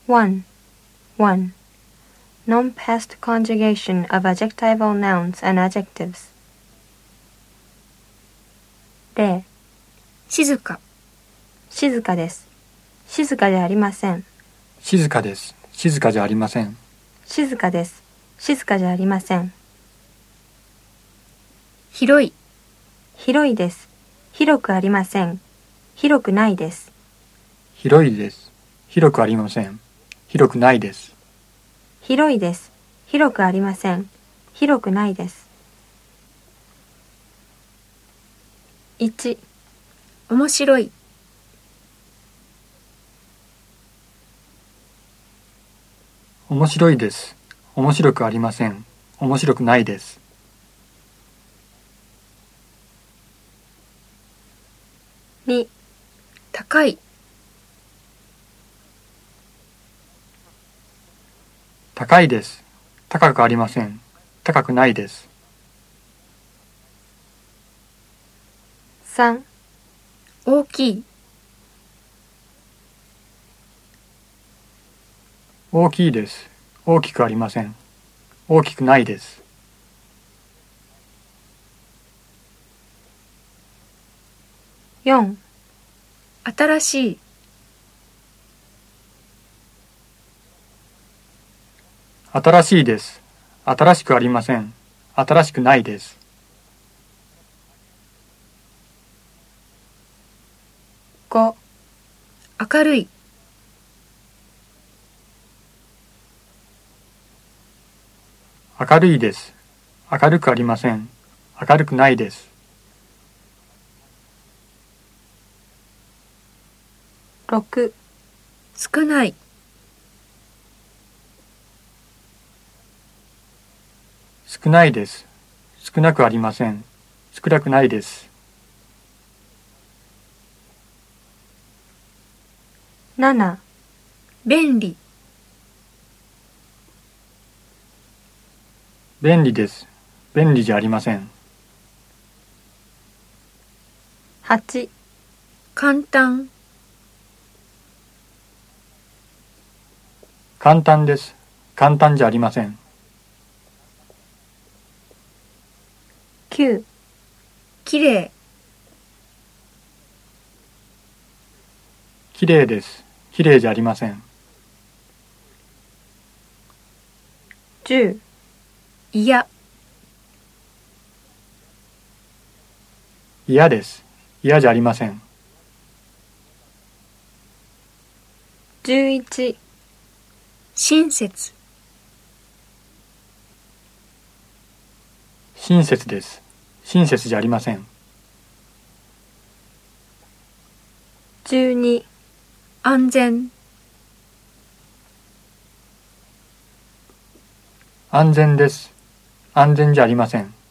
1. Non-past conjugation of adjectival nouns and adjectives. 0. 静か、 静かです。静かじゃありません。 静かです。静かじゃありません。 静かです。静かじゃありません。 広い、 広いです。広くありません。広くないです。 広いです。広くありません。広くないです。 広いです。広くありません。広くないです。1. 面白い、 面白いです。面白くありません。面白くないです。 2. 高い、 高いです。高くありません。高くないです。 3. 大きい、 大きいです。大きくありません。大きくないです。 4. 新しい、 新しいです。新しくありません。新しくないです。 5. 明るい、 明るいです。明るくありません。明るくないです。 6. 少ない、 少ないです。少なくありません。少なくないです。 7. 便利、 便利です。便利じゃありません。 8. 簡単、 簡単です。簡単じゃありません。 9. きれい、 きれいです。きれいじゃありません。 10. 嫌、 嫌です。嫌じゃありません。 11. 親切、 親切です。親切じゃありません。 12. 安全、 安全です。安全じゃありません。